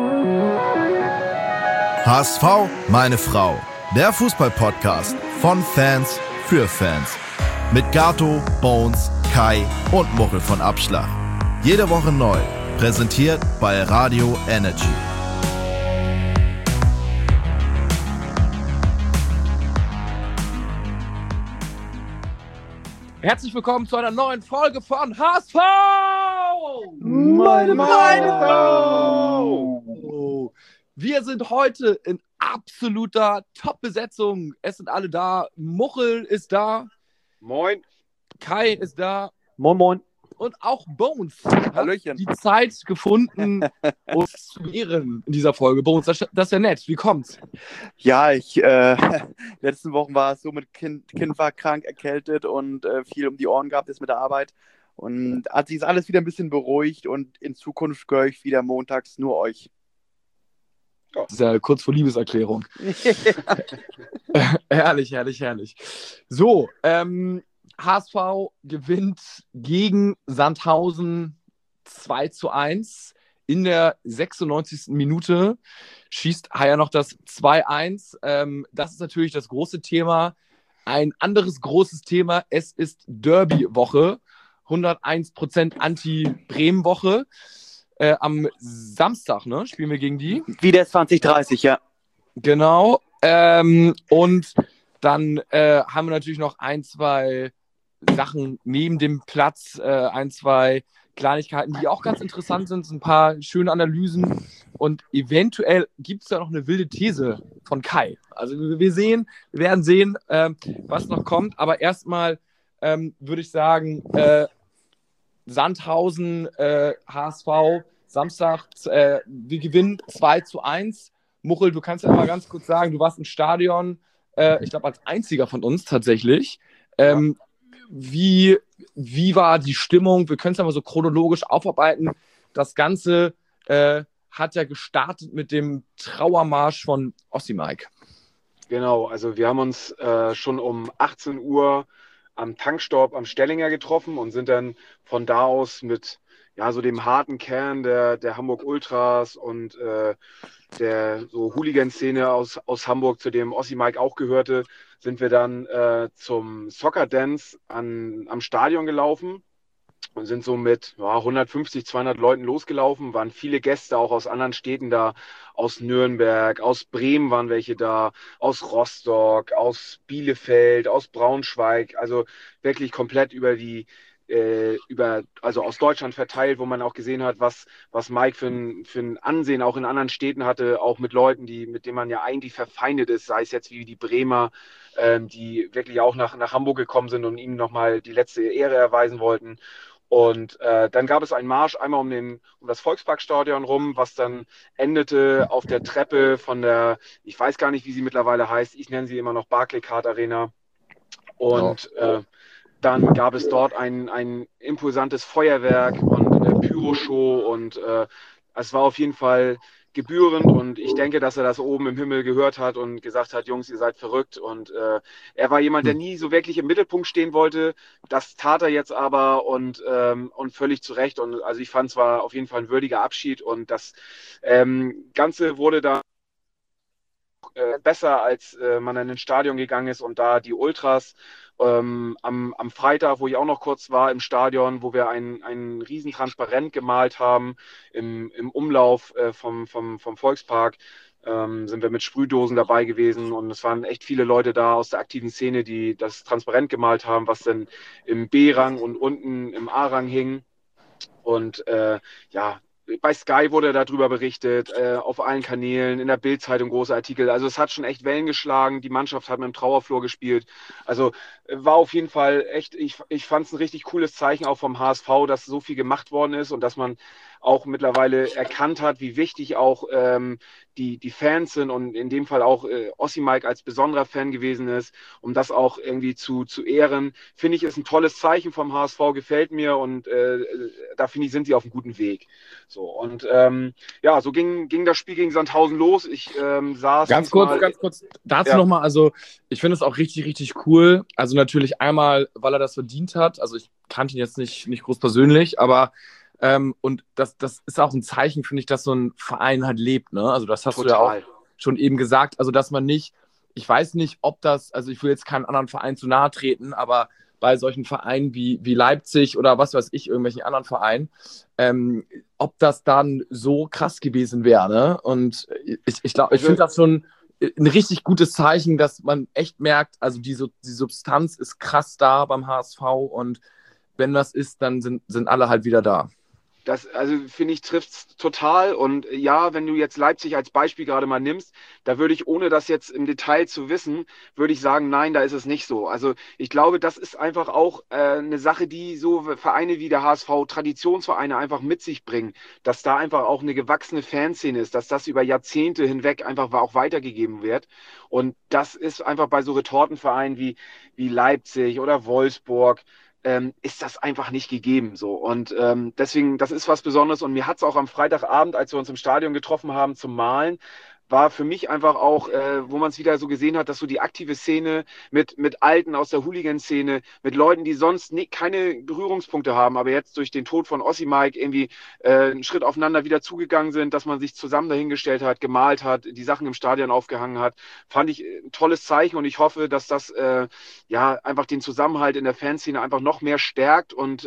HSV, meine Frau. Der Fußball-Podcast von Fans für Fans. Mit Gato, Bones, Kai und Muchel von Abschlag. Jede Woche neu. Präsentiert bei Radio Energy. Herzlich willkommen zu einer neuen Folge von HSV! Meine Frau! Wir sind heute in absoluter Top-Besetzung. Es sind alle da. Muchel ist da. Moin. Kai ist da. Moin, moin. Und auch Bones Hallöchen. hat die Zeit gefunden, uns zu ehren in dieser Folge. Bones, das ist ja nett. Wie kommt's? Ja, letzten Wochen war es so, mit Kind war krank, erkältet und viel um die Ohren gehabt ist mit der Arbeit. Und hat sich alles wieder ein bisschen beruhigt und in Zukunft höre ich wieder montags nur euch. Das ist ja kurz vor Liebeserklärung. Herrlich, herrlich, herrlich. So, HSV gewinnt gegen Sandhausen 2:1. In der 96. Minute schießt Haier noch das 2:1. Das ist natürlich das große Thema. Ein anderes großes Thema, es ist Derby-Woche. 101% Anti-Bremen-Woche. Am Samstag, ne, spielen wir gegen die. Wieder 2030, ja. Genau. Und dann haben wir natürlich noch ein, zwei Sachen neben dem Platz, ein, zwei Kleinigkeiten, die auch ganz interessant sind, ein paar schöne Analysen und eventuell gibt es da noch eine wilde These von Kai. Also wir werden sehen, was noch kommt, aber erstmal würde ich sagen, Sandhausen, HSV, Samstag, wir gewinnen 2:1. Muchel, du kannst ja mal ganz kurz sagen, du warst im Stadion, ich glaube als einziger von uns tatsächlich. Wie war die Stimmung? Wir können es ja mal so chronologisch aufarbeiten. Das Ganze hat ja gestartet mit dem Trauermarsch von Osimheim. Genau, also wir haben uns schon um 18 Uhr am Tankstopp am Stellinger getroffen und sind dann von da aus mit so dem harten Kern der Hamburg Ultras und der so Hooligan-Szene aus Hamburg, zu dem Osimheim auch gehörte, sind wir dann zum Soccer Dance am Stadion gelaufen und sind so mit 150, 200 Leuten losgelaufen. Waren viele Gäste auch aus anderen Städten da, aus Nürnberg, aus Bremen waren welche da, aus Rostock, aus Bielefeld, aus Braunschweig, also wirklich komplett also aus Deutschland verteilt, wo man auch gesehen hat, was Mike für ein Ansehen auch in anderen Städten hatte, auch mit Leuten, mit denen man ja eigentlich verfeindet ist, sei es jetzt wie die Bremer, die wirklich auch nach Hamburg gekommen sind und ihm nochmal die letzte Ehre erweisen wollten. Und dann gab es einen Marsch einmal um das Volksparkstadion rum, was dann endete auf der Treppe von der, ich weiß gar nicht, wie sie mittlerweile heißt, ich nenne sie immer noch Barclaycard Arena. Und dann gab es dort ein imposantes Feuerwerk und eine Pyroshow und es war auf jeden Fall gebührend und ich denke, dass er das oben im Himmel gehört hat und gesagt hat, Jungs, ihr seid verrückt und er war jemand, der nie so wirklich im Mittelpunkt stehen wollte. Das tat er jetzt aber und völlig zu Recht und also ich fand es war auf jeden Fall ein würdiger Abschied und das Ganze wurde da besser, als man in ein Stadion gegangen ist und da die Ultras am Freitag, wo ich auch noch kurz war im Stadion, wo wir ein riesen Transparent gemalt haben im Umlauf vom Volkspark, sind wir mit Sprühdosen dabei gewesen und es waren echt viele Leute da aus der aktiven Szene, die das Transparent gemalt haben, was dann im B-Rang und unten im A-Rang hing und bei Sky wurde darüber berichtet, auf allen Kanälen, in der Bild-Zeitung große Artikel. Also es hat schon echt Wellen geschlagen. Die Mannschaft hat mit dem Trauerflor gespielt. Also war auf jeden Fall echt, ich fand es ein richtig cooles Zeichen auch vom HSV, dass so viel gemacht worden ist und dass man auch mittlerweile erkannt hat, wie wichtig auch die Fans sind und in dem Fall auch Osimheim als besonderer Fan gewesen ist, um das auch irgendwie zu ehren. Finde ich, ist ein tolles Zeichen vom HSV, gefällt mir und da finde ich, sind sie auf einem guten Weg. So und so ging das Spiel gegen Sandhausen los. Ich saß ganz kurz dazu nochmal, also ich finde es auch richtig, richtig cool. Also natürlich einmal, weil er das verdient hat. Also ich kannte ihn jetzt nicht groß persönlich, aber Und das ist auch ein Zeichen, finde ich, dass so ein Verein halt lebt. Ne? Also das hast du ja auch schon eben gesagt. Also dass man nicht, ich weiß nicht, ob das, also ich will jetzt keinem anderen Verein zu nahe treten, aber bei solchen Vereinen wie Leipzig oder was weiß ich, irgendwelchen anderen Vereinen, ob das dann so krass gewesen wäre. Ne? Und ich glaube, ich finde das schon ein richtig gutes Zeichen, dass man echt merkt, also die Substanz ist krass da beim HSV und wenn das ist, dann sind alle halt wieder da. Das, also finde ich, trifft es total. Und ja, wenn du jetzt Leipzig als Beispiel gerade mal nimmst, da würde ich, ohne das jetzt im Detail zu wissen, würde ich sagen, nein, da ist es nicht so. Also ich glaube, das ist einfach auch eine Sache, die so Vereine wie der HSV, Traditionsvereine einfach mit sich bringen, dass da einfach auch eine gewachsene Fanszene ist, dass das über Jahrzehnte hinweg einfach auch weitergegeben wird. Und das ist einfach bei so Retortenvereinen wie Leipzig oder Wolfsburg, ist das einfach nicht gegeben. So. Und deswegen, das ist was Besonderes. Und mir hat es auch am Freitagabend, als wir uns im Stadion getroffen haben zum Malen, war für mich einfach auch, wo man es wieder so gesehen hat, dass so die aktive Szene mit Alten aus der Hooligan-Szene, mit Leuten, die sonst keine Berührungspunkte haben, aber jetzt durch den Tod von Ossi Mike irgendwie einen Schritt aufeinander wieder zugegangen sind, dass man sich zusammen dahingestellt hat, gemalt hat, die Sachen im Stadion aufgehangen hat, fand ich ein tolles Zeichen und ich hoffe, dass das ja einfach den Zusammenhalt in der Fanszene einfach noch mehr stärkt und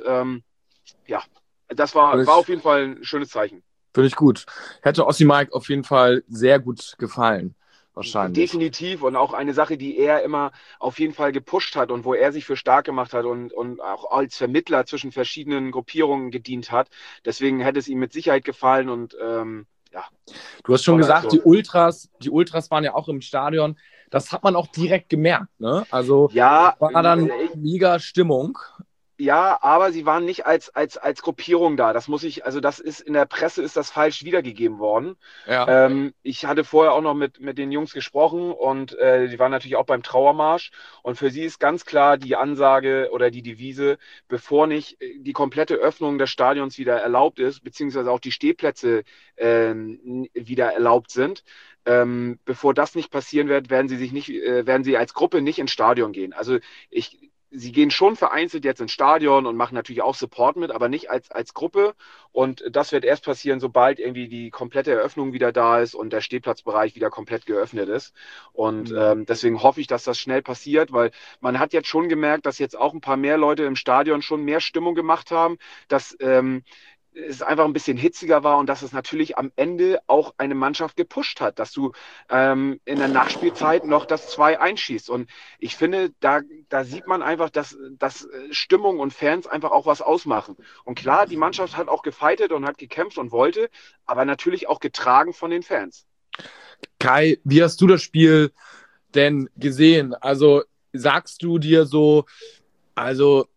ja, das war auf jeden Fall ein schönes Zeichen. Finde ich gut. Hätte Ossi Mike auf jeden Fall sehr gut gefallen. Wahrscheinlich. Definitiv und auch eine Sache, die er immer auf jeden Fall gepusht hat und wo er sich für stark gemacht hat und auch als Vermittler zwischen verschiedenen Gruppierungen gedient hat. Deswegen hätte es ihm mit Sicherheit gefallen und ja. Du hast schon gesagt, die Ultras waren ja auch im Stadion. Das hat man auch direkt gemerkt, ne? Also ja, war dann mega Stimmung. Ja, aber sie waren nicht als Gruppierung da. Das muss ich, also das ist in der Presse ist das falsch wiedergegeben worden. Ja. Ich hatte vorher auch noch mit den Jungs gesprochen und die waren natürlich auch beim Trauermarsch. Und für sie ist ganz klar die Ansage oder die Devise, bevor nicht die komplette Öffnung des Stadions wieder erlaubt ist, beziehungsweise auch die Stehplätze wieder erlaubt sind, bevor das nicht passieren wird, werden sie als Gruppe nicht ins Stadion gehen. Also sie gehen schon vereinzelt jetzt ins Stadion und machen natürlich auch Support mit, aber nicht als Gruppe. Und das wird erst passieren, sobald irgendwie die komplette Eröffnung wieder da ist und der Stehplatzbereich wieder komplett geöffnet ist. Und deswegen hoffe ich, dass das schnell passiert, weil man hat jetzt schon gemerkt, dass jetzt auch ein paar mehr Leute im Stadion schon mehr Stimmung gemacht haben, dass es einfach ein bisschen hitziger war und dass es natürlich am Ende auch eine Mannschaft gepusht hat, dass du in der Nachspielzeit noch das 2 einschießt. Und ich finde, da sieht man einfach, dass Stimmung und Fans einfach auch was ausmachen. Und klar, die Mannschaft hat auch gefeitet und hat gekämpft und wollte, aber natürlich auch getragen von den Fans. Kai, wie hast du das Spiel denn gesehen? Also sagst du dir so, also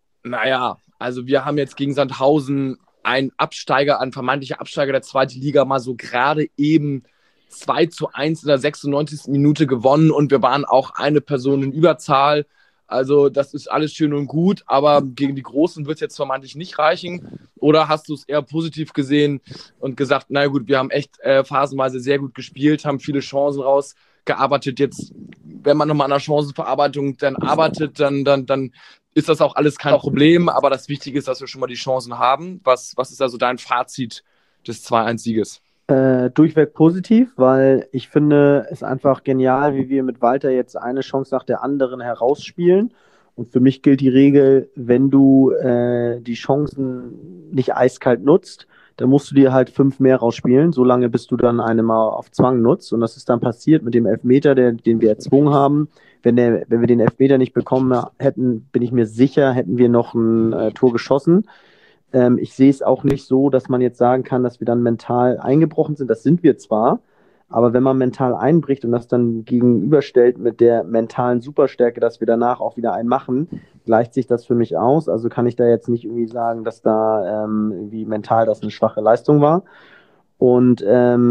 wir haben jetzt gegen Sandhausen ein vermeintlicher Absteiger der zweiten Liga mal so gerade eben 2-1 in der 96. Minute gewonnen und wir waren auch eine Person in Überzahl. Also das ist alles schön und gut, aber gegen die Großen wird es jetzt vermeintlich nicht reichen. Oder hast du es eher positiv gesehen und gesagt, na gut, wir haben echt phasenweise sehr gut gespielt, haben viele Chancen rausgearbeitet. Jetzt, wenn man nochmal an der Chancenverarbeitung dann arbeitet, dann ist das auch alles kein Problem, aber das Wichtige ist, dass wir schon mal die Chancen haben. Was ist also dein Fazit des 2-1-Sieges? Durchweg positiv, weil ich finde es einfach genial, wie wir mit Walter jetzt eine Chance nach der anderen herausspielen. Und für mich gilt die Regel, wenn du die Chancen nicht eiskalt nutzt, dann musst du dir halt 5 mehr rausspielen, solange bis du dann eine mal auf Zwang nutzt. Und das ist dann passiert mit dem Elfmeter, den wir erzwungen haben. Wenn wir den Elfmeter nicht bekommen hätten, bin ich mir sicher, hätten wir noch ein Tor geschossen. Ich sehe es auch nicht so, dass man jetzt sagen kann, dass wir dann mental eingebrochen sind. Das sind wir zwar, aber wenn man mental einbricht und das dann gegenüberstellt mit der mentalen Superstärke, dass wir danach auch wieder einen machen, gleicht sich das für mich aus. Also kann ich da jetzt nicht irgendwie sagen, dass da irgendwie mental das eine schwache Leistung war. Und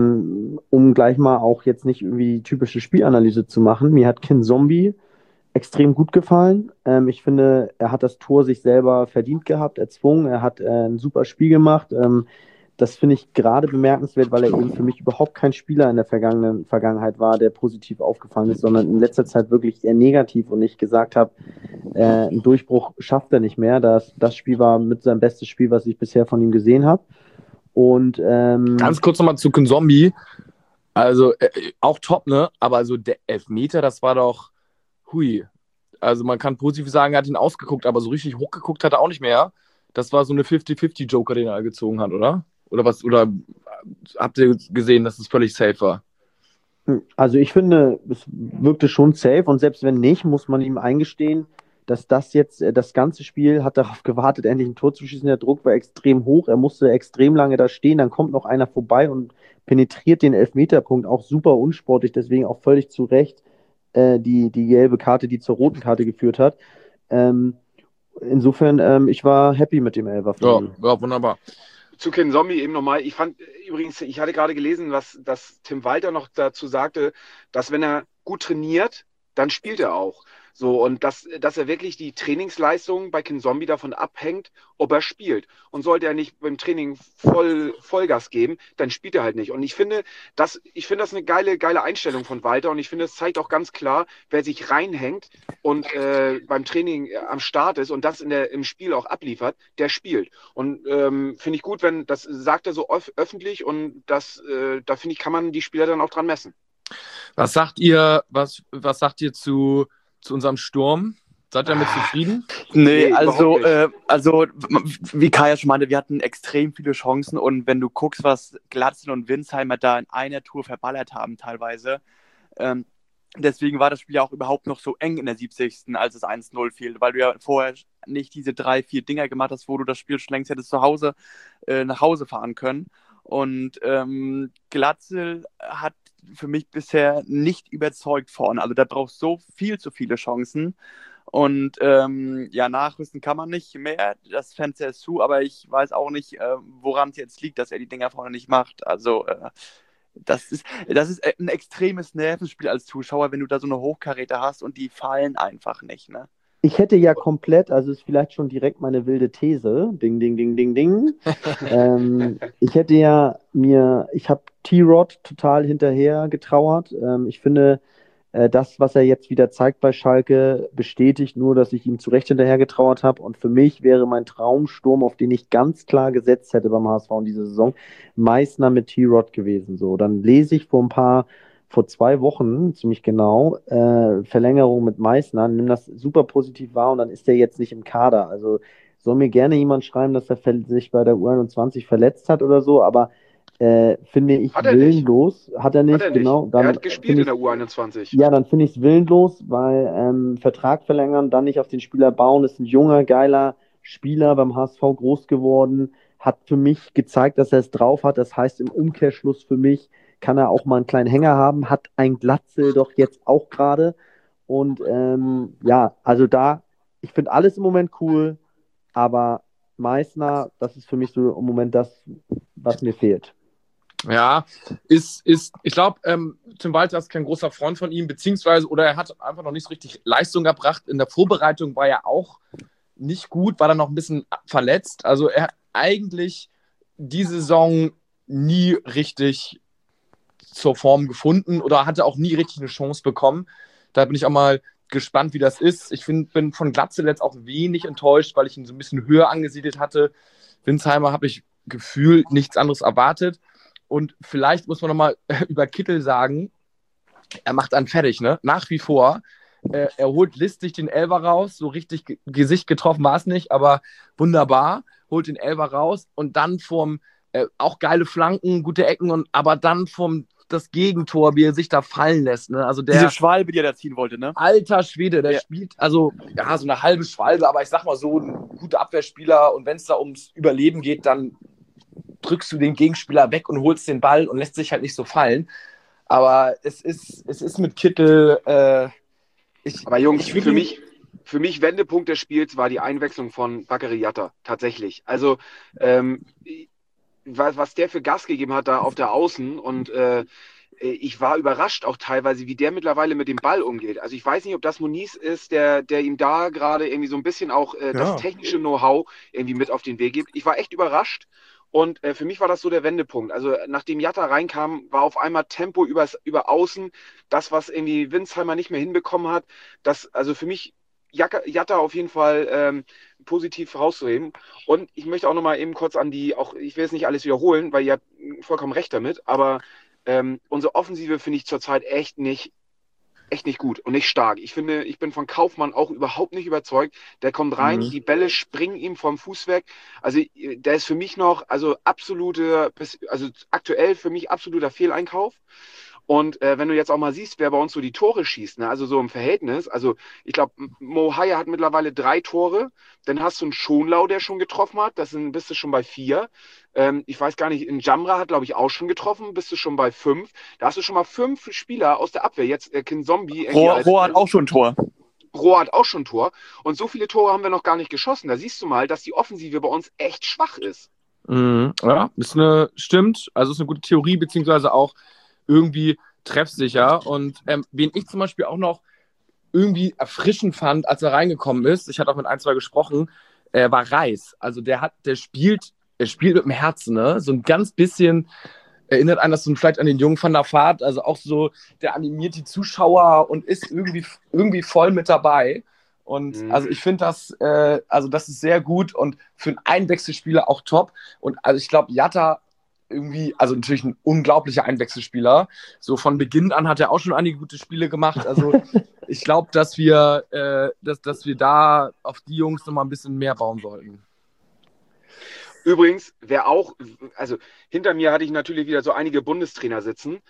um gleich mal auch jetzt nicht irgendwie die typische Spielanalyse zu machen, mir hat Kinzombie extrem gut gefallen. Ich finde, er hat das Tor sich selber verdient gehabt, erzwungen. Er hat ein super Spiel gemacht. das finde ich gerade bemerkenswert, weil er eben für mich überhaupt kein Spieler in der Vergangenheit war, der positiv aufgefallen ist, sondern in letzter Zeit wirklich eher negativ und ich gesagt habe, einen Durchbruch schafft er nicht mehr. Das Spiel war mit sein bestes Spiel, was ich bisher von ihm gesehen habe. Und ganz kurz nochmal zu Kinzombie. Also auch top, ne? Aber so der Elfmeter, das war doch hui. Also man kann positiv sagen, er hat ihn ausgeguckt, aber so richtig hochgeguckt hat er auch nicht mehr. Das war so eine 50-50 Joker, den er gezogen hat, oder? Oder was? Oder habt ihr gesehen, dass es völlig safe war? Also ich finde, es wirkte schon safe und selbst wenn nicht, muss man ihm eingestehen, dass das jetzt, das ganze Spiel hat darauf gewartet, endlich ein Tor zu schießen. Der Druck war extrem hoch, er musste extrem lange da stehen, dann kommt noch einer vorbei und penetriert den Elfmeterpunkt, auch super unsportlich, deswegen auch völlig zu Recht die gelbe Karte, die zur roten Karte geführt hat. Insofern, ich war happy mit dem Elfer von ihm. Ja, wunderbar. Zu Kinzombie eben nochmal. Ich fand übrigens, ich hatte gerade gelesen, dass Tim Walter noch dazu sagte, dass wenn er gut trainiert, dann spielt er auch. So, und dass er wirklich die Trainingsleistung bei Kinzombie davon abhängt, ob er spielt. Und sollte er nicht beim Training Vollgas geben, dann spielt er halt nicht. Und ich finde das eine geile Einstellung von Walter. Und ich finde, es zeigt auch ganz klar, wer sich reinhängt und beim Training am Start ist und das im Spiel auch abliefert, der spielt. Und finde ich gut, wenn das sagt er so öffentlich und da finde ich, kann man die Spieler dann auch dran messen. Was sagt ihr zu unserem Sturm? Seid ihr damit zufrieden? Nee, überhaupt also wie Kai ja schon meinte, wir hatten extrem viele Chancen und wenn du guckst, was Glatzel und Winsheimer da in einer Tour verballert haben teilweise, deswegen war das Spiel ja auch überhaupt noch so eng in der 70. als es 1-0 fiel, weil du ja vorher nicht diese 3-4 Dinger gemacht hast, wo du das Spiel schon längst hättest nach Hause fahren können. Und Glatzel hat für mich bisher nicht überzeugt vorne. Also da brauchst du so viel zu viele Chancen. Und nachrüsten kann man nicht mehr. Das Fenster ist zu, aber ich weiß auch nicht, woran es jetzt liegt, dass er die Dinger vorne nicht macht. Also das ist ein extremes Nervenspiel als Zuschauer, wenn du da so eine Hochkaräter hast und die fallen einfach nicht, ne? Ich hätte ja komplett, also ist vielleicht schon direkt meine wilde These, ding, ding, ding, ding, ding. Ich habe T-Rod total hinterher getrauert. Ich finde, das, was er jetzt wieder zeigt bei Schalke, bestätigt nur, dass ich ihm zu Recht hinterher getrauert habe. Und für mich wäre mein Traumsturm, auf den ich ganz klar gesetzt hätte beim HSV in dieser Saison, Meißner mit T-Rod gewesen. So, dann lese ich vor 2 Wochen, ziemlich genau, Verlängerung mit Meißner, nimm das super positiv wahr und dann ist er jetzt nicht im Kader. Also soll mir gerne jemand schreiben, dass er sich bei der U21 verletzt hat oder so, aber finde ich willenlos. Hat er nicht, genau. Dann er hat gespielt in der U21. Ja, dann finde ich es willenlos, weil Vertrag verlängern, dann nicht auf den Spieler bauen, ist ein junger, geiler Spieler beim HSV groß geworden, hat für mich gezeigt, dass er es drauf hat. Das heißt im Umkehrschluss für mich, kann er auch mal einen kleinen Hänger haben, hat ein Glatzel doch jetzt auch gerade. Und also ich finde alles im Moment cool, aber Meißner, das ist für mich so im Moment das, was mir fehlt. Ja, ich glaube, Tim Walter ist kein großer Freund von ihm, oder er hat einfach noch nicht so richtig Leistung gebracht. In der Vorbereitung war er auch nicht gut, war dann noch ein bisschen verletzt. Also er hat eigentlich die Saison nie richtig zur Form gefunden oder hatte auch nie richtig eine Chance bekommen. Da bin ich auch mal gespannt, wie das ist. Ich bin von Glatzel jetzt auch wenig enttäuscht, weil ich ihn so ein bisschen höher angesiedelt hatte. Winsheimer habe ich gefühlt nichts anderes erwartet. Und vielleicht muss man nochmal über Kittel sagen, er macht einen fertig, ne? Nach wie vor. Er holt listig den Elfer raus, so richtig Gesicht getroffen war es nicht, aber wunderbar, holt den Elfer raus und dann auch geile Flanken, gute Ecken, aber dann das Gegentor, wie er sich da fallen lässt. Ne? Also diese Schwalbe, die er da ziehen wollte, ne? Alter Schwede, der spielt, so eine halbe Schwalbe, aber ich sag mal so, ein guter Abwehrspieler und wenn es da ums Überleben geht, dann drückst du den Gegenspieler weg und holst den Ball und lässt sich halt nicht so fallen. Aber es ist mit Kittel. Aber Jungs, für mich Wendepunkt des Spiels war die Einwechslung von Bakary Jatta, tatsächlich. Also was der für Gas gegeben hat da auf der Außen und ich war überrascht auch teilweise, wie der mittlerweile mit dem Ball umgeht. Also ich weiß nicht, ob das Moniz ist, der ihm da gerade irgendwie so ein bisschen auch das technische Know-how irgendwie mit auf den Weg gibt. Ich war echt überrascht Und für mich war das so der Wendepunkt. Also nachdem Jatta reinkam, war auf einmal Tempo über Außen, das, was irgendwie Winsheimer nicht mehr hinbekommen hat. Das, also für mich Jatta auf jeden Fall positiv herauszuheben. Und ich möchte auch nochmal eben kurz ich will jetzt nicht alles wiederholen, weil ihr habt vollkommen recht damit, aber unsere Offensive finde ich zurzeit echt nicht gut und nicht stark. Ich finde, ich bin von Kaufmann auch überhaupt nicht überzeugt. Der kommt rein, die Bälle springen ihm vom Fuß weg. Also der ist für mich noch, also aktuell für mich absoluter Fehleinkauf. Und wenn du jetzt auch mal siehst, wer bei uns so die Tore schießt, ne? Also so im Verhältnis, also ich glaube, Mo Haya hat mittlerweile 3 Tore, dann hast du einen Schonlau, der schon getroffen hat, bist du schon bei 4. Ich weiß gar nicht, Njamra hat, glaube ich, auch schon getroffen, bist du schon bei 5. Da hast du schon mal 5 Spieler aus der Abwehr. Jetzt Kinzombie. Rohr hat auch schon ein Tor. Rohr hat auch schon ein Tor. Und so viele Tore haben wir noch gar nicht geschossen. Da siehst du mal, dass die Offensive bei uns echt schwach ist. Ja, stimmt. Also ist eine gute Theorie, beziehungsweise auch irgendwie treffsicher. Und wen ich zum Beispiel auch noch irgendwie erfrischend fand, als er reingekommen ist, ich hatte auch mit 1, 2 gesprochen, war Reis. Also der spielt mit dem Herzen, ne? So ein ganz bisschen erinnert einen das so vielleicht an den jungen Van der Vaart, also auch so, der animiert die Zuschauer und ist irgendwie voll mit dabei. Und also ich finde das, das ist sehr gut und für einen Einwechselspieler auch top. Und also ich glaube, Jatta irgendwie, also natürlich ein unglaublicher Einwechselspieler. So von Beginn an hat er auch schon einige gute Spiele gemacht. Also ich glaube, dass wir da auf die Jungs nochmal ein bisschen mehr bauen sollten. Übrigens, also hinter mir hatte ich natürlich wieder so einige Bundestrainer sitzen.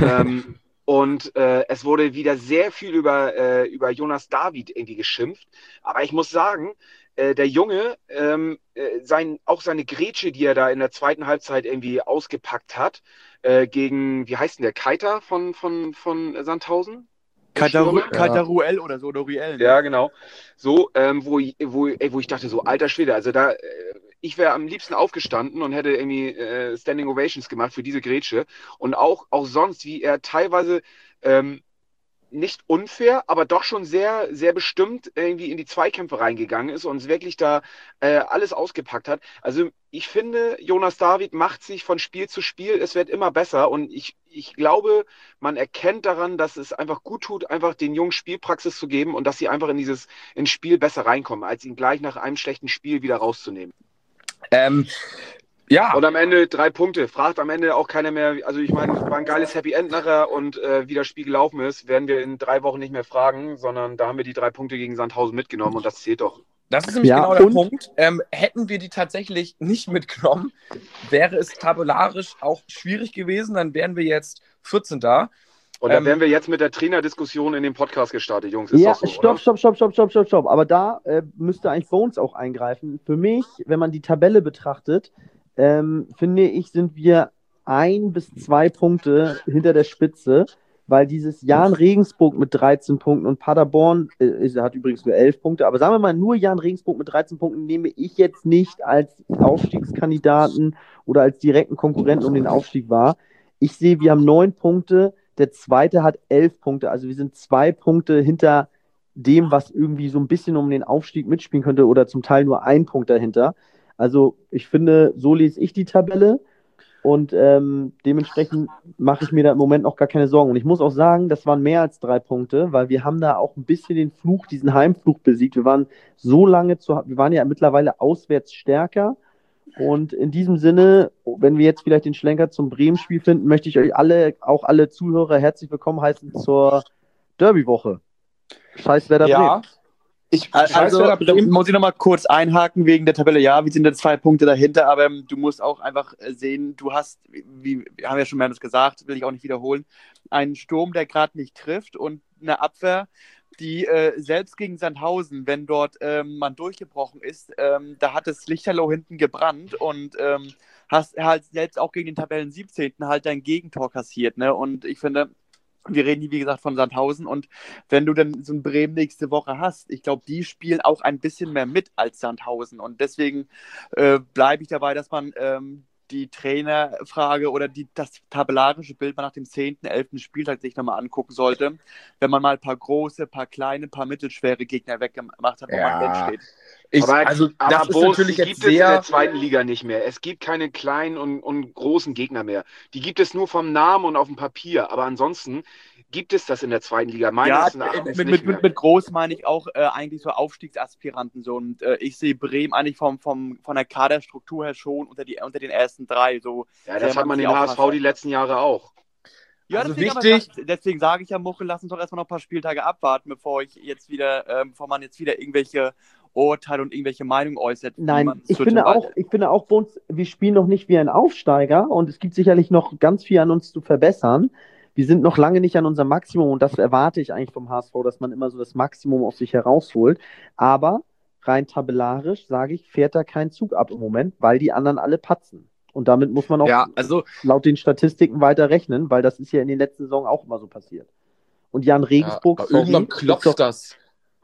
Und es wurde wieder sehr viel über Jonas David irgendwie geschimpft. Aber ich muss sagen, der Junge, auch seine Grätsche, die er da in der zweiten Halbzeit irgendwie ausgepackt hat, gegen, wie heißt denn der, Keita von Sandhausen? Keita Ruel oder so, oder Ruel. Ne? Ja, genau. So, wo ich dachte, so, alter Schwede, also ich wäre am liebsten aufgestanden und hätte irgendwie Standing Ovations gemacht für diese Grätsche. Und auch sonst, wie er teilweise nicht unfair, aber doch schon sehr, sehr bestimmt irgendwie in die Zweikämpfe reingegangen ist und es wirklich da alles ausgepackt hat. Also ich finde, Jonas David macht sich von Spiel zu Spiel, es wird immer besser und ich glaube, man erkennt daran, dass es einfach gut tut, einfach den Jungen Spielpraxis zu geben und dass sie einfach ins Spiel besser reinkommen, als ihn gleich nach einem schlechten Spiel wieder rauszunehmen. Ja. Und am Ende 3 Punkte. Fragt am Ende auch keiner mehr. Also ich meine, war ein geiles Happy End nachher und wie das Spiel gelaufen ist, werden wir in 3 Wochen nicht mehr fragen, sondern da haben wir die 3 Punkte gegen Sandhausen mitgenommen und das zählt doch. Das ist nämlich genau der Punkt. Hätten wir die tatsächlich nicht mitgenommen, wäre es tabellarisch auch schwierig gewesen. Dann wären wir jetzt 14. Und dann wären wir jetzt mit der Trainerdiskussion in den Podcast gestartet, Jungs. Ist ja, so, stopp. Aber da müsste eigentlich Bones auch eingreifen. Für mich, wenn man die Tabelle betrachtet, finde ich, sind wir 1 bis 2 Punkte hinter der Spitze, weil dieses Jan Regensburg mit 13 Punkten und Paderborn hat übrigens nur 11 Punkte, aber sagen wir mal, nur Jan Regensburg mit 13 Punkten nehme ich jetzt nicht als Aufstiegskandidaten oder als direkten Konkurrenten um den Aufstieg wahr. Ich sehe, wir haben 9 Punkte, der zweite hat 11 Punkte, also wir sind 2 Punkte hinter dem, was irgendwie so ein bisschen um den Aufstieg mitspielen könnte oder zum Teil nur 1 Punkt dahinter. Also ich finde, so lese ich die Tabelle und dementsprechend mache ich mir da im Moment noch gar keine Sorgen. Und ich muss auch sagen, das waren mehr als 3 Punkte, weil wir haben da auch ein bisschen den Fluch, diesen Heimfluch besiegt. Wir waren wir waren ja mittlerweile auswärts stärker. Und in diesem Sinne, wenn wir jetzt vielleicht den Schlenker zum Bremen-Spiel finden, möchte ich euch alle Zuhörer herzlich willkommen heißen zur Derby-Woche. Scheiß Werder Bremen. Da muss ich nochmal kurz einhaken wegen der Tabelle. Ja, wir sind da 2 Punkte dahinter, aber du musst auch einfach sehen, du hast, wie haben wir schon mehrmals gesagt, will ich auch nicht wiederholen, einen Sturm, der gerade nicht trifft und eine Abwehr, die selbst gegen Sandhausen, wenn dort man durchgebrochen ist, da hat das Lichterloh hinten gebrannt und hast halt selbst auch gegen den Tabellen 17. halt dein Gegentor kassiert. Ne? Und ich finde, wir reden hier, wie gesagt, von Sandhausen und wenn du dann so ein Bremen nächste Woche hast, ich glaube, die spielen auch ein bisschen mehr mit als Sandhausen und deswegen bleibe ich dabei, dass man die Trainerfrage oder das tabellarische Bild mal nach dem 10., 11. Spieltag sich nochmal angucken sollte, wenn man mal ein paar große, paar kleine, paar mittelschwere Gegner weggemacht hat, wo man drin steht. Also das ist Boris, natürlich die jetzt gibt es in der sehr... zweiten Liga nicht mehr. Es gibt keine kleinen und großen Gegner mehr. Die gibt es nur vom Namen und auf dem Papier. Aber ansonsten gibt es das in der zweiten Liga meines Erachtens nicht mehr. Mit groß meine ich auch eigentlich so Aufstiegsaspiranten. So. Und ich sehe Bremen eigentlich von der Kaderstruktur her schon unter den ersten 3. So, ja, das hat man den HSV die letzten Jahre auch. Ja, also deswegen sage ich ja, Muchel, lass uns doch erstmal noch ein paar Spieltage abwarten, bevor man jetzt wieder irgendwelche Urteile und irgendwelche Meinungen äußert. Nein, ich finde auch, bei uns, wir spielen noch nicht wie ein Aufsteiger und es gibt sicherlich noch ganz viel an uns zu verbessern. Wir sind noch lange nicht an unserem Maximum und das erwarte ich eigentlich vom HSV, dass man immer so das Maximum aus sich herausholt. Aber rein tabellarisch, sage ich, fährt da kein Zug ab im Moment, weil die anderen alle patzen. Und damit muss man auch laut den Statistiken weiter rechnen, weil das ist ja in den letzten Saison auch immer so passiert. Und Jan Regensburg... Ja, irgendwann klopft das.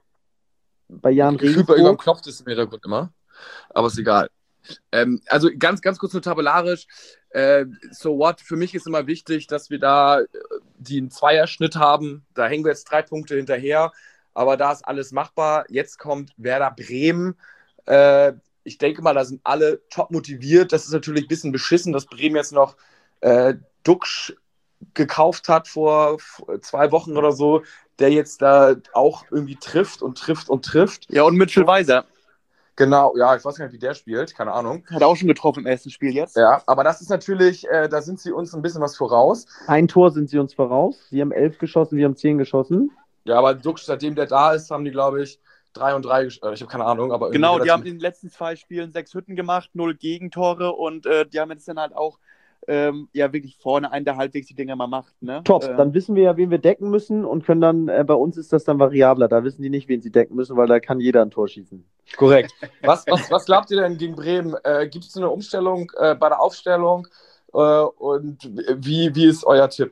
Bei Jan Regensburg... Irgendwann klopft es im Hintergrund immer. Aber ist egal. Also ganz, ganz kurz nur tabellarisch. So what? Für mich ist immer wichtig, dass wir da einen Zweierschnitt haben. Da hängen wir jetzt 3 Punkte hinterher. Aber da ist alles machbar. Jetzt kommt Werder Bremen. Ich denke mal, da sind alle top motiviert. Das ist natürlich ein bisschen beschissen, dass Bremen jetzt noch Duxch gekauft hat vor 2 Wochen oder so, der jetzt da auch irgendwie trifft. Ja, und Mitchell Weiser. Genau, ja, ich weiß gar nicht, wie der spielt, keine Ahnung. Hat auch schon getroffen im ersten Spiel jetzt. Ja, aber das ist natürlich, da sind sie uns ein bisschen was voraus. Ein Tor sind sie uns voraus. Sie haben 11 geschossen, wir haben 10 geschossen. Ja, aber Duxch, seitdem der da ist, haben die, glaube ich, 3 und 3, ich habe keine Ahnung. Aber genau, die haben in den letzten 2 Spielen 6 Hütten gemacht, 0 Gegentore und die haben jetzt dann halt auch wirklich vorne einen, der halbwegs die Dinger mal macht. Ne? Top, dann wissen wir ja, wen wir decken müssen und können dann, bei uns ist das dann variabler, da wissen die nicht, wen sie decken müssen, weil da kann jeder ein Tor schießen. Korrekt. Was glaubt ihr denn gegen Bremen? Gibt es eine Umstellung bei der Aufstellung und wie ist euer Tipp?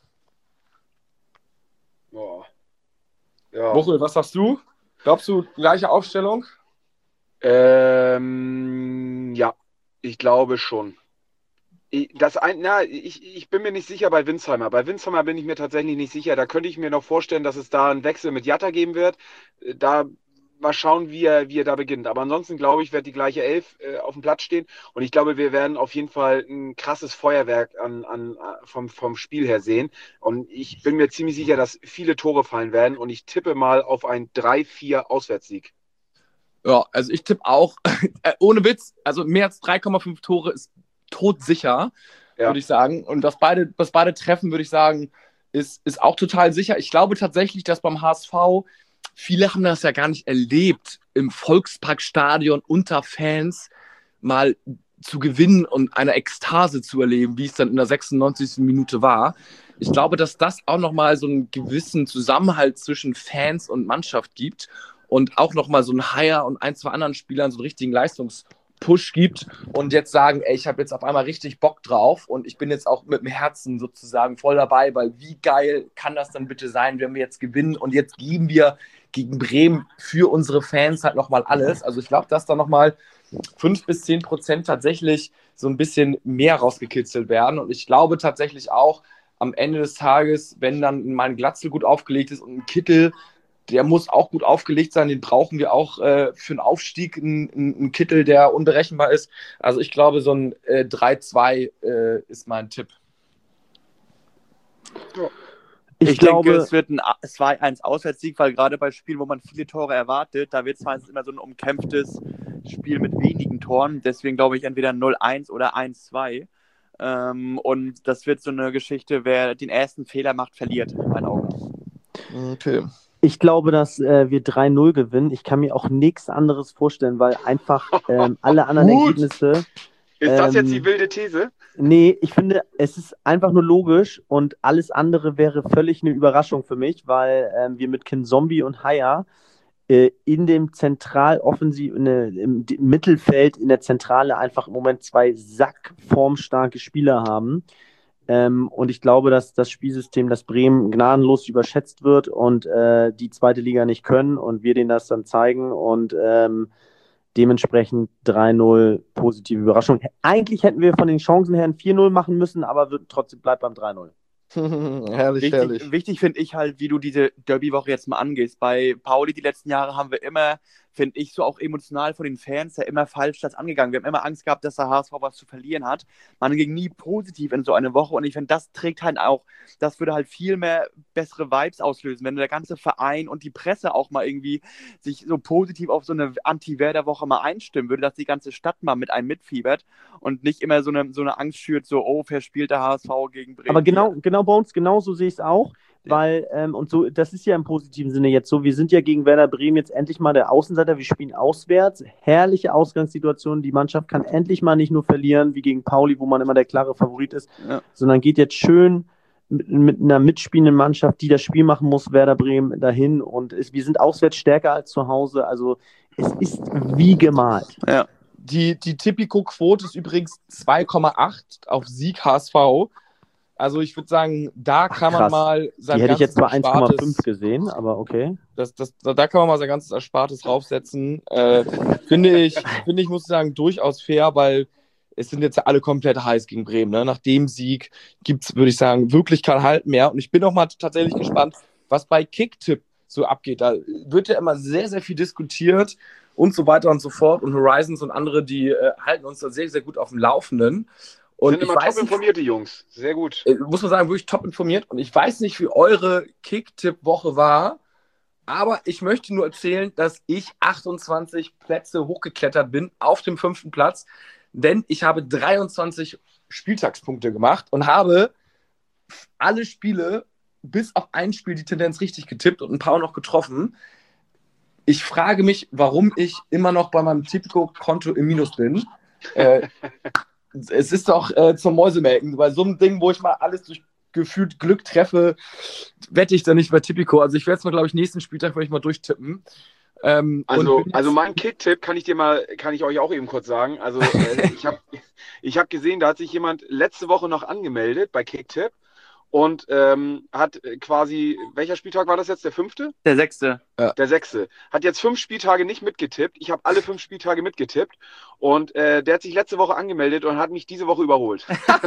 Boah. Ja. Muchel, was sagst du? Glaubst du, gleiche Aufstellung? Ja, ich glaube schon. Ich bin mir nicht sicher bei Winsheimer. Bei Winsheimer bin ich mir tatsächlich nicht sicher. Da könnte ich mir noch vorstellen, dass es da einen Wechsel mit Jatta geben wird. Da mal schauen, wie er da beginnt. Aber ansonsten, glaube ich, wird die gleiche 11 auf dem Platz stehen. Und ich glaube, wir werden auf jeden Fall ein krasses Feuerwerk vom Spiel her sehen. Und ich bin mir ziemlich sicher, dass viele Tore fallen werden. Und ich tippe mal auf einen 3-4 Auswärtssieg. Ja, also ich tippe auch, ohne Witz, also mehr als 3,5 Tore ist todsicher, würde ich sagen. Und was beide treffen, würde ich sagen, ist auch total sicher. Ich glaube tatsächlich, dass beim HSV, viele haben das ja gar nicht erlebt, im Volksparkstadion unter Fans mal zu gewinnen und eine Ekstase zu erleben, wie es dann in der 96. Minute war. Ich glaube, dass das auch nochmal so einen gewissen Zusammenhalt zwischen Fans und Mannschaft gibt und auch nochmal so ein Haier und 1, 2 anderen Spielern so einen richtigen Leistungspush gibt und jetzt sagen, ey, ich habe jetzt auf einmal richtig Bock drauf und ich bin jetzt auch mit dem Herzen sozusagen voll dabei, weil wie geil kann das dann bitte sein, wenn wir jetzt gewinnen und jetzt geben wir gegen Bremen für unsere Fans halt nochmal alles. Also ich glaube, dass da nochmal 5-10% tatsächlich so ein bisschen mehr rausgekitzelt werden und ich glaube tatsächlich auch am Ende des Tages, wenn dann mein Glatzel gut aufgelegt ist und ein Kittel, der muss auch gut aufgelegt sein, den brauchen wir auch für einen Aufstieg, einen Kittel, der unberechenbar ist. Also ich glaube, so ein 3-2 ist mein Tipp. Ich denke, es wird ein 2-1 Auswärtssieg, weil gerade bei Spielen, wo man viele Tore erwartet, da wird es meistens immer so ein umkämpftes Spiel mit wenigen Toren. Deswegen glaube ich entweder 0-1 oder 1-2. Und das wird so eine Geschichte, wer den ersten Fehler macht, verliert, in meinen Augen. Okay. Ich glaube, dass wir 3-0 gewinnen. Ich kann mir auch nichts anderes vorstellen, weil einfach alle anderen Ergebnisse... Ist das jetzt die wilde These? Nee, ich finde, es ist einfach nur logisch und alles andere wäre völlig eine Überraschung für mich, weil wir mit Kinzombie und Haier in dem Zentraloffensiv, im Mittelfeld, in der Zentrale einfach im Moment 2 sackformstarke Spieler haben. Und ich glaube, dass das Spielsystem, das Bremen gnadenlos überschätzt wird und die zweite Liga nicht können und wir denen das dann zeigen und Dementsprechend 3-0, positive Überraschung. Eigentlich hätten wir von den Chancen her ein 4-0 machen müssen, aber trotzdem bleibt beim 3-0. Herrlich, herrlich. Wichtig finde ich halt, wie du diese Derby-Woche jetzt mal angehst. Bei Pauli die letzten Jahre haben wir immer, finde ich, so auch emotional von den Fans ja immer falsch das angegangen. Wir haben immer Angst gehabt, dass der HSV was zu verlieren hat. Man ging nie positiv in so eine Woche und ich finde, das trägt halt auch, das würde halt viel mehr bessere Vibes auslösen, wenn der ganze Verein und die Presse auch mal irgendwie sich so positiv auf so eine Anti-Werder-Woche mal einstimmen würde, dass die ganze Stadt mal mit einem mitfiebert und nicht immer so eine Angst schürt, so, oh, verspielt der HSV gegen Bremen. Aber genau bei uns, genauso sehe ich es auch. Weil, und so, das ist ja im positiven Sinne jetzt so, wir sind ja gegen Werder Bremen jetzt endlich mal der Außenseiter, wir spielen auswärts, herrliche Ausgangssituation, die Mannschaft kann endlich mal nicht nur verlieren, wie gegen Pauli, wo man immer der klare Favorit ist, sondern geht jetzt schön mit einer mitspielenden Mannschaft, die das Spiel machen muss, Werder Bremen dahin und wir sind auswärts stärker als zu Hause, also es ist wie gemalt. Ja. Die Tipico-Quote ist übrigens 2,8 auf Sieg HSV. Also ich würde sagen, da kann man mal sein die hätte ich jetzt bei Erspartes 1,5 gesehen, aber okay. Da kann man mal sein ganzes Erspartes raufsetzen. Finde ich, muss ich sagen, durchaus fair, weil es sind jetzt ja alle komplett heiß gegen Bremen. Ne? Nach dem Sieg gibt es, würde ich sagen, wirklich kein Halt mehr. Und ich bin auch mal tatsächlich gespannt, was bei Kicktipp so abgeht. Da wird ja immer sehr, sehr viel diskutiert und so weiter und so fort. Und Horizons und andere, die halten uns da sehr, sehr gut auf dem Laufenden. Und sind immer top informierte Jungs. Sehr gut. Muss man sagen, wirklich top informiert. Und ich weiß nicht, wie eure Kicktipp-Woche war, aber ich möchte nur erzählen, dass ich 28 Plätze hochgeklettert bin auf dem 5. Platz, denn ich habe 23 Spieltagspunkte gemacht und habe alle Spiele bis auf ein Spiel die Tendenz richtig getippt und ein paar noch getroffen. Ich frage mich, warum ich immer noch bei meinem Tipico-Konto im Minus bin. Es ist doch zum Mäusemelken. Bei so einem Ding, wo ich mal alles durch gefühlt Glück treffe, wette ich da nicht bei Tipico. Also ich werde es mal, glaube ich, nächsten Spieltag ich mal durchtippen. Also mein Kick-Tipp kann ich euch auch eben kurz sagen. Also ich hab gesehen, da hat sich jemand letzte Woche noch angemeldet bei Kick-Tipp und hat quasi, welcher Spieltag war das jetzt? Der 5.? Der 6. Ja. Der 6. Hat jetzt 5 Spieltage nicht mitgetippt. Ich habe alle 5 Spieltage mitgetippt und der hat sich letzte Woche angemeldet und hat mich diese Woche überholt.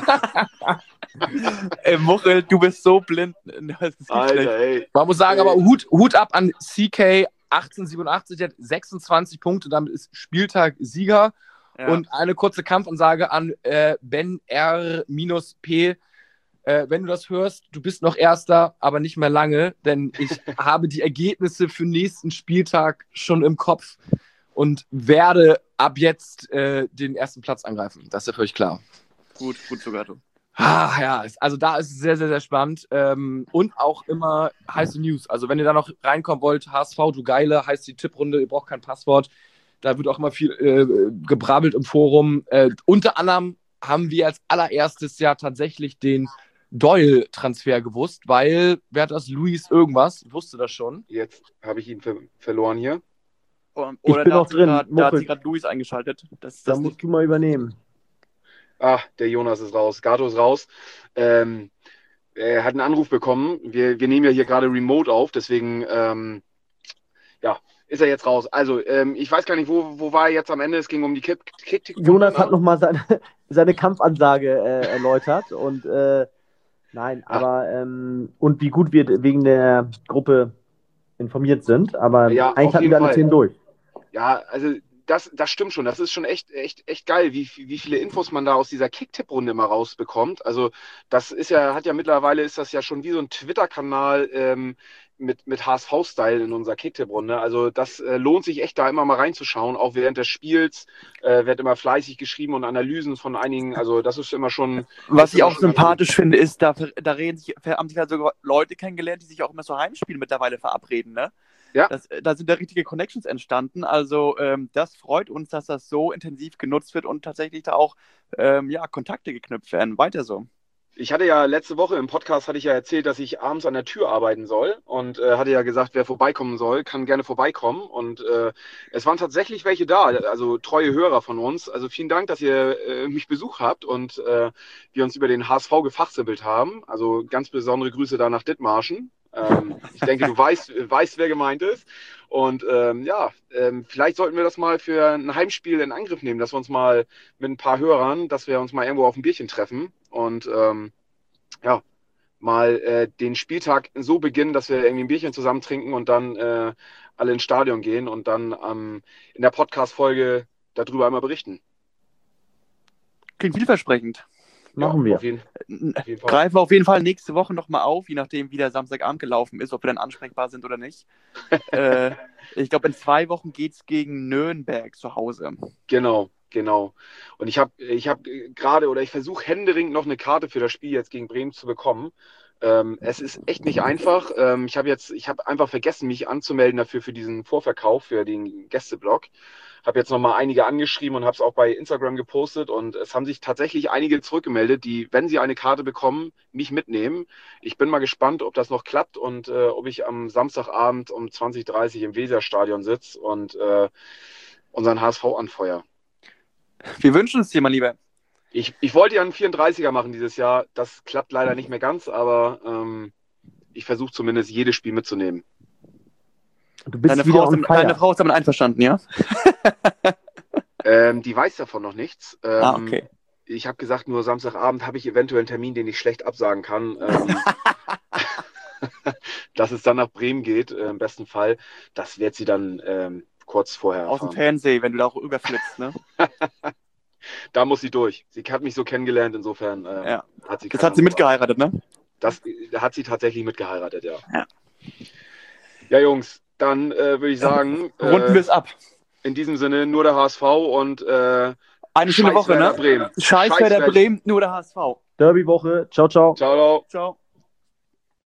Ey, Muchel, du bist so blind. Alter, ey. Man muss sagen, aber Hut ab an CK 1887, der hat 26 Punkte, damit ist Spieltag Sieger. Ja. Und eine kurze Kampfansage an Ben R-P. Wenn du das hörst, du bist noch Erster, aber nicht mehr lange, denn ich habe die Ergebnisse für nächsten Spieltag schon im Kopf und werde ab jetzt den ersten Platz angreifen. Das ist ja völlig klar. Gut sogar du. Ja, also da ist es sehr, sehr, sehr spannend und auch immer heiße News. Also wenn ihr da noch reinkommen wollt, HSV, du Geile, heißt die Tipprunde, ihr braucht kein Passwort. Da wird auch immer viel gebrabbelt im Forum. Unter anderem haben wir als allererstes ja tatsächlich den Doyle-Transfer gewusst, weil, wer hat das? Luis irgendwas, wusste das schon. Jetzt habe ich ihn verloren hier. Oder ich bin noch drin. Da hat sich gerade Luis eingeschaltet. Da musst du mal übernehmen. Der Jonas ist raus. Gato ist raus. Er hat einen Anruf bekommen. Wir nehmen ja hier gerade remote auf, deswegen ist er jetzt raus. Also, ich weiß gar nicht, wo war er jetzt am Ende? Es ging um die Kick. Jonas hat nochmal seine Kampfansage erläutert und und wie gut wir wegen der Gruppe informiert sind, aber ja, eigentlich hatten wir alle 10 durch. Ja, also das stimmt schon. Das ist schon echt geil, wie viele Infos man da aus dieser Kick-Tipp-Runde immer rausbekommt. Also das mittlerweile ist das ja schon wie so ein Twitter-Kanal mit HSV-Style in unserer Kick-Tipp-Runde. Also das lohnt sich echt, da immer mal reinzuschauen. Auch während des Spiels wird immer fleißig geschrieben und Analysen von einigen. Also das ist immer schon... Was ich auch sympathisch finde, ist, da haben sich halt sogar Leute kennengelernt, die sich auch immer so Heimspiele mittlerweile verabreden, ne? Ja. Da sind da richtige Connections entstanden. Also das freut uns, dass das so intensiv genutzt wird und tatsächlich da auch Kontakte geknüpft werden. Weiter so. Ich hatte ja letzte Woche im Podcast erzählt, dass ich abends an der Tür arbeiten soll und hatte ja gesagt, wer vorbeikommen soll, kann gerne vorbeikommen und es waren tatsächlich welche da, also treue Hörer von uns. Also vielen Dank, dass ihr mich besucht habt und wir uns über den HSV gefachsimpelt haben. Also ganz besondere Grüße da nach Dithmarschen. Ich denke, du weißt, wer gemeint ist. Und vielleicht sollten wir das mal für ein Heimspiel in Angriff nehmen, dass wir uns mal mit ein paar Hörern, dass wir uns mal irgendwo auf ein Bierchen treffen und mal den Spieltag so beginnen, dass wir irgendwie ein Bierchen zusammen trinken und dann alle ins Stadion gehen und dann in der Podcast-Folge darüber einmal berichten. Klingt vielversprechend. Machen wir. Auf jeden Fall. Greifen wir auf jeden Fall nächste Woche nochmal auf, je nachdem, wie der Samstagabend gelaufen ist, ob wir dann ansprechbar sind oder nicht. Ich glaube, in 2 Wochen geht es gegen Nürnberg zu Hause. Genau. Und ich versuche händeringend noch eine Karte für das Spiel jetzt gegen Bremen zu bekommen. Es ist echt nicht einfach. Ich habe einfach vergessen, mich anzumelden dafür für diesen Vorverkauf, für den Gästeblock. Habe jetzt nochmal einige angeschrieben und habe es auch bei Instagram gepostet und es haben sich tatsächlich einige zurückgemeldet, die, wenn sie eine Karte bekommen, mich mitnehmen. Ich bin mal gespannt, ob das noch klappt und ob ich am Samstagabend um 20:30 Uhr im Weserstadion sitze und unseren HSV anfeuer. Wir wünschen es dir, mein Lieber. Ich wollte ja einen 34er machen dieses Jahr. Das klappt leider nicht mehr ganz, aber ich versuche zumindest jedes Spiel mitzunehmen. Du bist Deine wieder Frau ist damit einverstanden, ja? Die weiß davon noch nichts. Okay. Ich habe gesagt, nur Samstagabend habe ich eventuell einen Termin, den ich schlecht absagen kann. Dass es dann nach Bremen geht, im besten Fall. Das wird sie dann kurz vorher Aus dem erfahren. Fernsehen, wenn du da auch überflitzt, ne? Da muss sie durch. Sie hat mich so kennengelernt, insofern Ja. hat sie Das hat sie mitgeheiratet, ne? Das hat sie tatsächlich mitgeheiratet, ja. Ja. Ja, Jungs, dann würde ich sagen, Runden wir es ab. in diesem Sinne nur der HSV und Eine schöne Scheiß Woche, Werder ne? Bremen. Scheiß Werder Bremen, nur der HSV. Derby-Woche. Ciao, ciao. Ciao. Ciao.